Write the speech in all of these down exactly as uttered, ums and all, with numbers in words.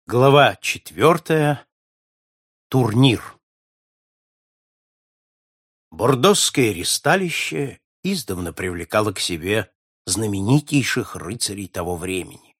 Глава четвертая. Турнир. Бордосское ристалище издавна привлекало к себе знаменитейших рыцарей того времени.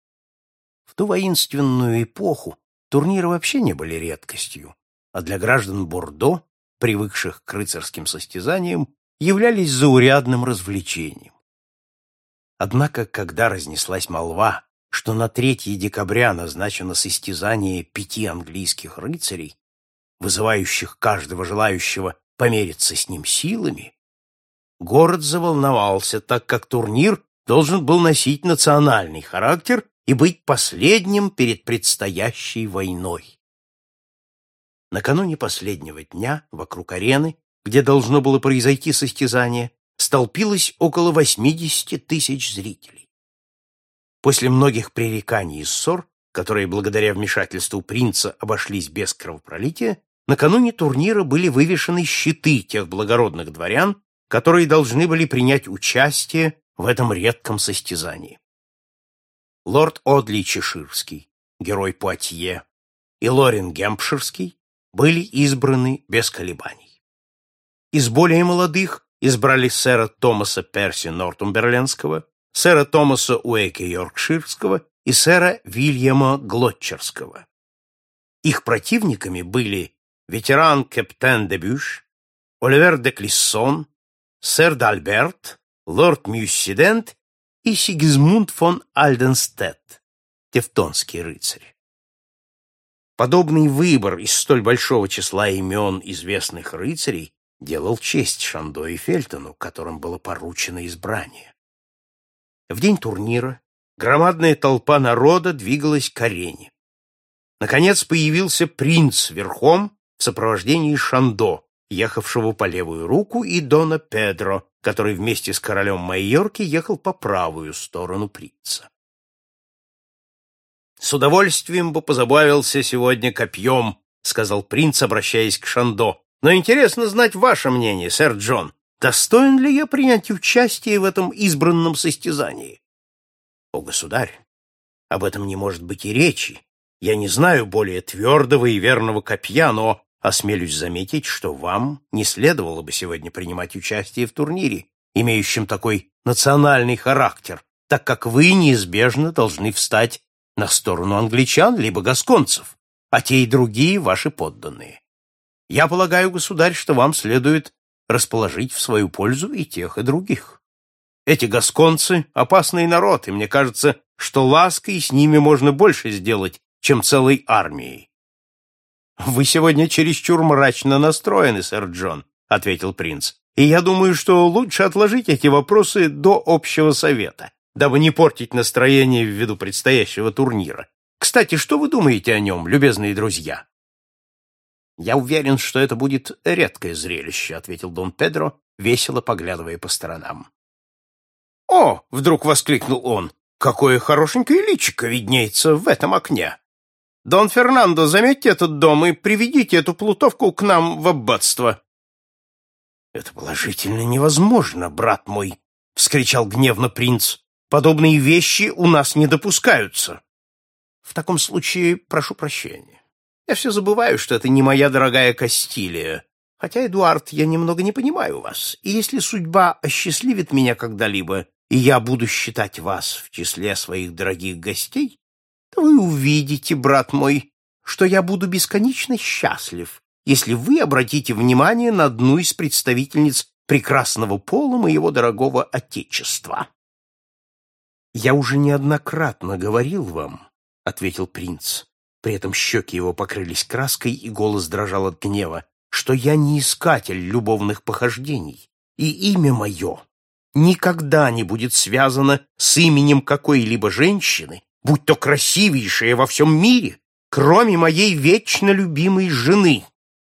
В ту воинственную эпоху турниры вообще не были редкостью, а для граждан Бордо, привыкших к рыцарским состязаниям, являлись заурядным развлечением. Однако, когда разнеслась молва, что на третье декабря назначено состязание пяти английских рыцарей, вызывающих каждого желающего помериться с ним силами, город заволновался, так как турнир должен был носить национальный характер и быть последним перед предстоящей войной. Накануне последнего дня вокруг арены, где должно было произойти состязание, столпилось около восьмидесяти тысяч зрителей. После многих пререканий и ссор, которые благодаря вмешательству принца обошлись без кровопролития, накануне турнира были вывешены щиты тех благородных дворян, которые должны были принять участие в этом редком состязании. Лорд Одли Чеширский, герой Пуатье, и Лорен Гемпширский были избраны без колебаний. Из более молодых избрали сэра Томаса Перси Нортумберлендского, сэра Томаса Уэйка Йоркширского и сэра Вильяма Глотчерского. Их противниками были ветеран Кэптен де Бюш, Оливер де Клиссон, сэр Д'Альберт, лорд Мюссидент и Сигизмунд фон Альденстедт, тевтонский рыцарь. Подобный выбор из столь большого числа имен известных рыцарей делал честь Шандо и Фельтону, которым было поручено избрание. В день турнира громадная толпа народа двигалась к арене. Наконец появился принц верхом в сопровождении Шандо, ехавшего по левую руку, и дона Педро, который вместе с королем Майорки ехал по правую сторону принца. «С удовольствием бы позабавился сегодня копьем», — сказал принц, обращаясь к Шандо. «Но интересно знать ваше мнение, сэр Джон. Достоин ли я принять участие в этом избранном состязании?» «О, государь, об этом не может быть и речи. Я не знаю более твердого и верного копья, но осмелюсь заметить, что вам не следовало бы сегодня принимать участие в турнире, имеющем такой национальный характер, так как вы неизбежно должны встать на сторону англичан либо гасконцев, а те и другие ваши подданные. Я полагаю, государь, что вам следует расположить в свою пользу и тех, и других. Эти гасконцы — опасный народ, и мне кажется, что лаской с ними можно больше сделать, чем целой армией». «Вы сегодня чересчур мрачно настроены, сэр Джон», — ответил принц, «и я думаю, что лучше отложить эти вопросы до общего совета, дабы не портить настроение ввиду предстоящего турнира. Кстати, что вы думаете о нем, любезные друзья?» «Я уверен, что это будет редкое зрелище», — ответил дон Педро, весело поглядывая по сторонам. «О!» — вдруг воскликнул он. «Какое хорошенькое личико виднеется в этом окне! Дон Фернандо, заметьте этот дом и приведите эту плутовку к нам в аббатство». «Это положительно невозможно, брат мой!» — вскричал гневно принц. «Подобные вещи у нас не допускаются». «В таком случае прошу прощения. Я все забываю, что это не моя дорогая Кастилия. Хотя, Эдуард, я немного не понимаю вас, и если судьба осчастливит меня когда-либо, и я буду считать вас в числе своих дорогих гостей, то вы увидите, брат мой, что я буду бесконечно счастлив, если вы обратите внимание на одну из представительниц прекрасного пола моего дорогого отечества». «Я уже неоднократно говорил вам, — ответил принц, при этом щеки его покрылись краской и голос дрожал от гнева, — что я не искатель любовных похождений, и имя мое никогда не будет связано с именем какой-либо женщины, будь то красивейшая во всем мире, кроме моей вечно любимой жены.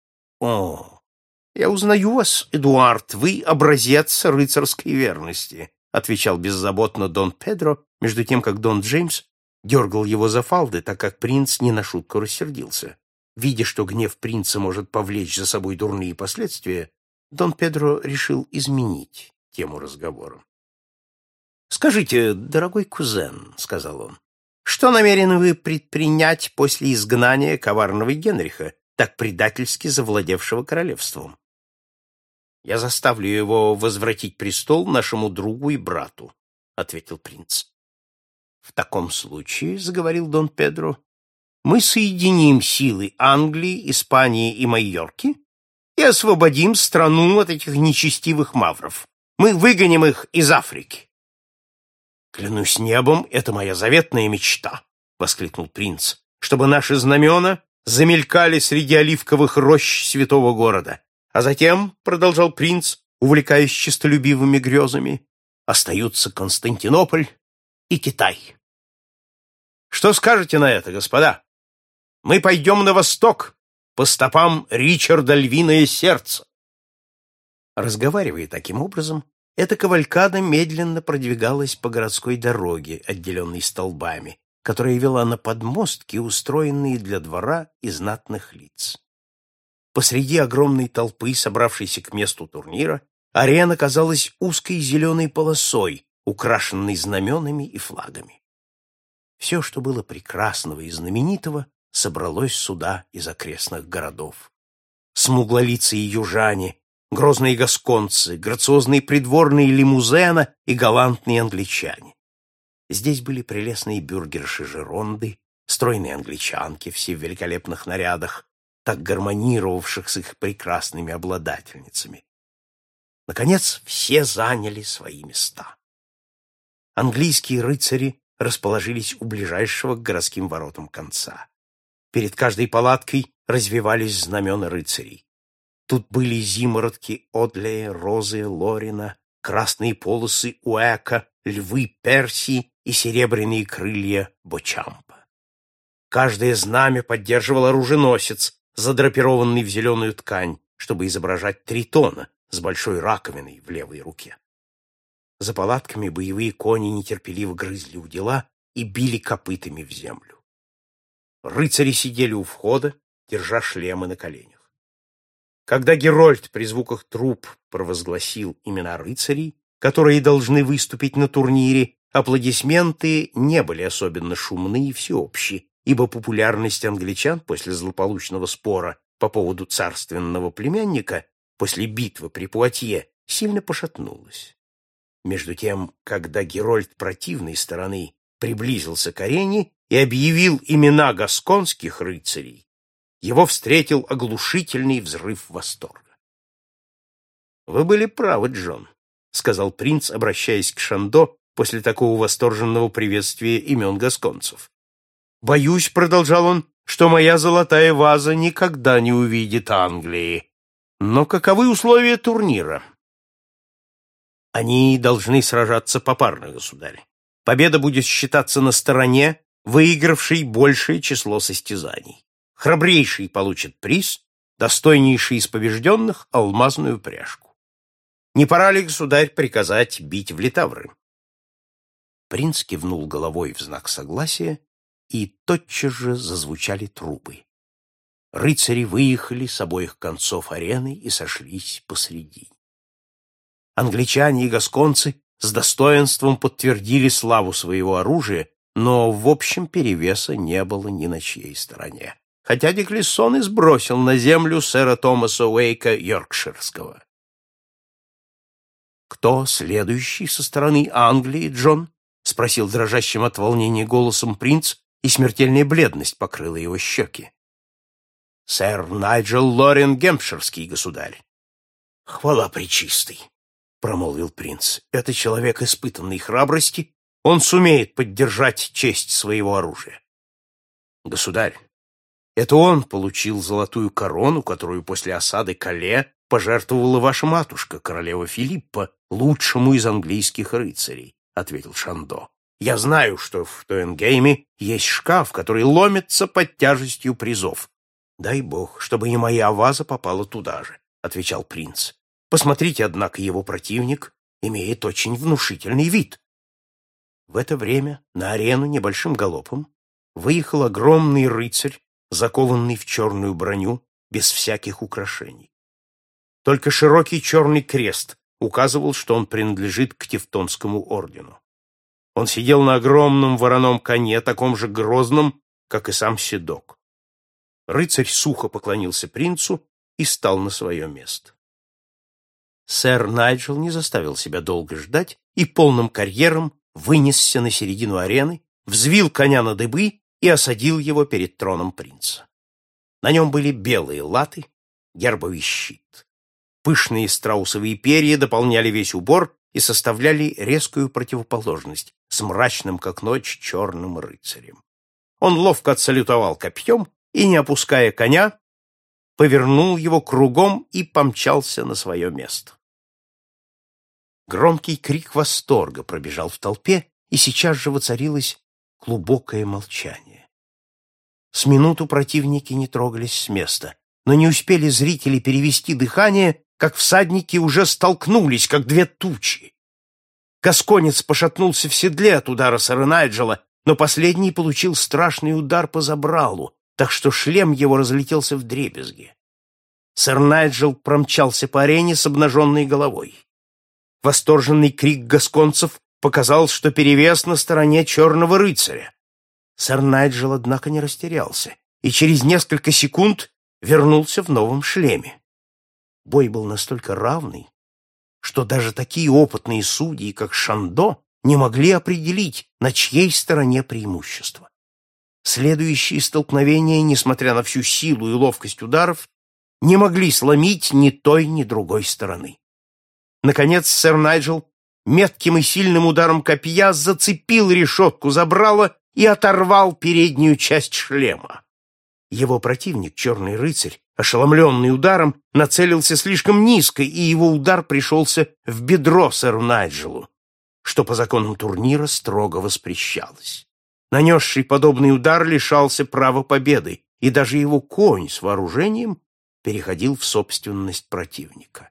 О, я узнаю вас, Эдуард, вы образец рыцарской верности, — отвечал беззаботно дон Педро, между тем, как дон Джеймс дергал его за фалды, так как принц не на шутку рассердился. Видя, что гнев принца может повлечь за собой дурные последствия, дон Педро решил изменить тему разговора. «Скажите, дорогой кузен, — сказал он, Что намерены вы предпринять после изгнания коварного Генриха, так предательски завладевшего королевством? Я заставлю его возвратить престол нашему другу и брату, — ответил принц. В таком случае, — заговорил Дон Педро, — мы соединим силы Англии, Испании и Майорки и освободим страну от этих нечестивых мавров. Мы выгоним их из Африки. «Клянусь небом, это моя заветная мечта», — воскликнул принц, «чтобы наши знамена замелькали среди оливковых рощ святого города. А затем, — продолжал принц, увлекаясь честолюбивыми грезами, — остаются Константинополь и Китай. Что скажете на это, господа? Мы пойдем на восток по стопам Ричарда Львиное Сердце». Разговаривая таким образом, эта кавалькада медленно продвигалась по городской дороге, отделенной столбами, которая вела на подмостки, устроенные для двора и знатных лиц. Посреди огромной толпы, собравшейся к месту турнира, арена казалась узкой зеленой полосой, украшенной знаменами и флагами. Все, что было прекрасного и знаменитого, собралось сюда из окрестных городов. Смуглолицые южане, грозные гасконцы, грациозные придворные лимузена и галантные англичане. Здесь были прелестные бюргерши Жеронды, стройные англичанки, все в великолепных нарядах, так гармонировавших с их прекрасными обладательницами. Наконец, все заняли свои места. Английские рыцари расположились у ближайшего к городским воротам конца. Перед каждой палаткой развевались знамена рыцарей. Тут были зимородки Одлея, Розы, Лорина, красные полосы Уэка, львы Персии и серебряные крылья Бочампа. Каждое знамя поддерживал оруженосец, задрапированный в зеленую ткань, чтобы изображать тритона с большой раковиной в левой руке. За палатками боевые кони нетерпеливо грызли удила и били копытами в землю. Рыцари сидели у входа, держа шлемы на коленях. Когда Герольд при звуках труб провозгласил имена рыцарей, которые должны выступить на турнире, аплодисменты не были особенно шумны и всеобщие, ибо популярность англичан после злополучного спора по поводу царственного племянника после битвы при Пуатье сильно пошатнулась. Между тем, когда Герольд противной стороны приблизился к арене и объявил имена гасконских рыцарей, его встретил оглушительный взрыв восторга. «Вы были правы, Джон», — сказал принц, обращаясь к Шандо после такого восторженного приветствия имен гасконцев. «Боюсь, — продолжал он, — что моя золотая ваза никогда не увидит Англии. Но каковы условия турнира?» «Они должны сражаться попарно, государь. Победа будет считаться на стороне, выигравшей большее число состязаний. Храбрейший получит приз, достойнейший из побежденных — алмазную пряжку. Не пора ли, государь, приказать бить в литавры?» Принц кивнул головой в знак согласия, и тотчас же зазвучали трубы. Рыцари выехали с обоих концов арены и сошлись посреди. Англичане и гасконцы с достоинством подтвердили славу своего оружия, но в общем перевеса не было ни на чьей стороне, хотя де Клессон и сбросил на землю сэра Томаса Уэйка Йоркширского. «Кто следующий со стороны Англии, Джон?» — спросил дрожащим от волнения голосом принц, и смертельная бледность покрыла его щеки. «Сэр Найджел Лорен Гемпширский, государь». «Хвала пречистой», — промолвил принц. «Это человек испытанной храбрости, он сумеет поддержать честь своего оружия». «Государь, это он получил золотую корону, которую после осады Кале пожертвовала ваша матушка, королева Филиппа, лучшему из английских рыцарей», — ответил Шандо. «Я знаю, что в Туэнгейме есть шкаф, который ломится под тяжестью призов». «Дай бог, чтобы и моя ваза попала туда же», — отвечал принц. «Посмотрите, однако, его противник имеет очень внушительный вид». В это время на арену небольшим галопом выехал огромный рыцарь, закованный в черную броню, без всяких украшений. Только широкий черный крест указывал, что он принадлежит к Тевтонскому ордену. Он сидел на огромном вороном коне, таком же грозном, как и сам седок. Рыцарь сухо поклонился принцу и стал на свое место. Сэр Найджел не заставил себя долго ждать и полным карьером вынесся на середину арены, взвил коня на дыбы и осадил его перед троном принца. На нем были белые латы, гербовый щит. Пышные страусовые перья дополняли весь убор и составляли резкую противоположность с мрачным, как ночь, черным рыцарем. Он ловко отсалютовал копьем и, не опуская коня, повернул его кругом и помчался на свое место. Громкий крик восторга пробежал в толпе, и сейчас же воцарилось глубокое молчание. С минуту противники не трогались с места, но не успели зрители перевести дыхание, как всадники уже столкнулись, как две тучи. Гасконец пошатнулся в седле от удара сэра Найджела, но последний получил страшный удар по забралу, так что шлем его разлетелся вдребезги. Сэр Найджел промчался по арене с обнаженной головой. Восторженный крик гасконцев показал, что перевес на стороне черного рыцаря. Сэр Найджел, однако, не растерялся и через несколько секунд вернулся в новом шлеме. Бой был настолько равный, что даже такие опытные судьи, как Шандо, не могли определить, на чьей стороне преимущество. Следующие столкновения, несмотря на всю силу и ловкость ударов, не могли сломить ни той, ни другой стороны. Наконец сэр Найджел метким и сильным ударом копья зацепил решетку забрала и оторвал переднюю часть шлема. Его противник, черный рыцарь, ошеломленный ударом, нацелился слишком низко, и его удар пришелся в бедро сэру Найджелу, что по законам турнира строго воспрещалось. Нанесший подобный удар лишался права победы, и даже его конь с вооружением переходил в собственность противника.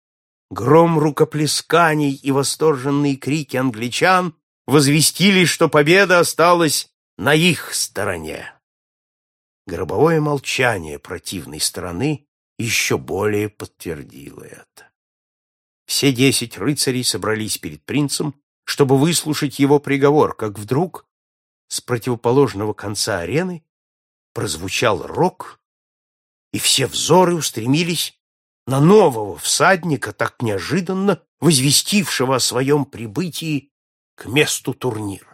Гром рукоплесканий и восторженные крики англичан возвестили, что победа осталась на их стороне. Гробовое молчание противной стороны еще более подтвердило это. Все десять рыцарей собрались перед принцем, чтобы выслушать его приговор, как вдруг с противоположного конца арены прозвучал рог, и все взоры устремились на нового всадника, так неожиданно возвестившего о своем прибытии к месту турнира.